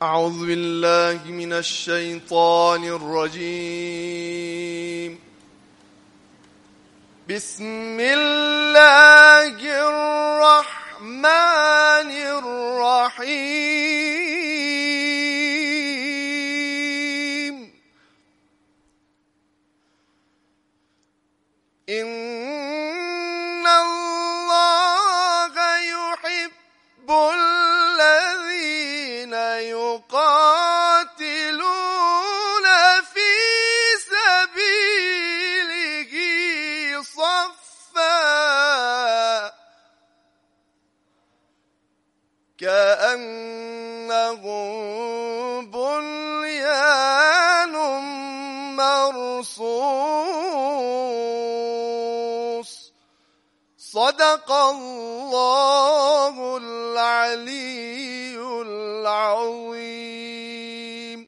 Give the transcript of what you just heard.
أعوذ بالله من الشيطان الرجيم. بسم الله الرحمن الرحيم. إن الله يحب الذين يقاتلون في سبيله صفا كأنهم بنيان مرصوص. صدق الله العلي